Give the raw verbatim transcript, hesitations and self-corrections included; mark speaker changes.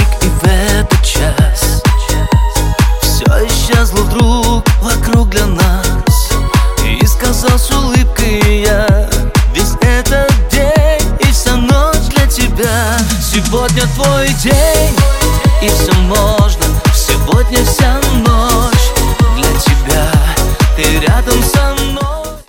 Speaker 1: миг и в этот час все исчезло вдруг вокруг для нас, и сказал: